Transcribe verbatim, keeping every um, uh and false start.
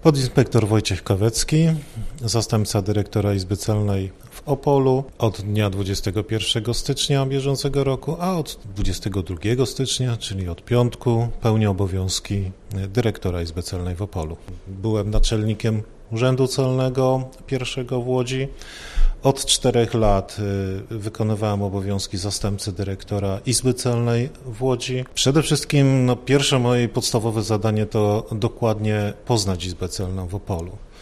Podinspektor Wojciech Kawecki, zastępca dyrektora Izby Celnej w Opolu od dnia dwudziestego pierwszego stycznia bieżącego roku, a od dwudziestego drugiego stycznia, czyli od piątku, pełnię obowiązki dyrektora Izby Celnej w Opolu. Byłem naczelnikiem Urzędu Celnego pierwszego w Łodzi. Od czterech lat wykonywałem obowiązki zastępcy dyrektora Izby Celnej w Łodzi. Przede wszystkim no, pierwsze moje podstawowe zadanie to dokładnie poznać Izbę Celną w Opolu.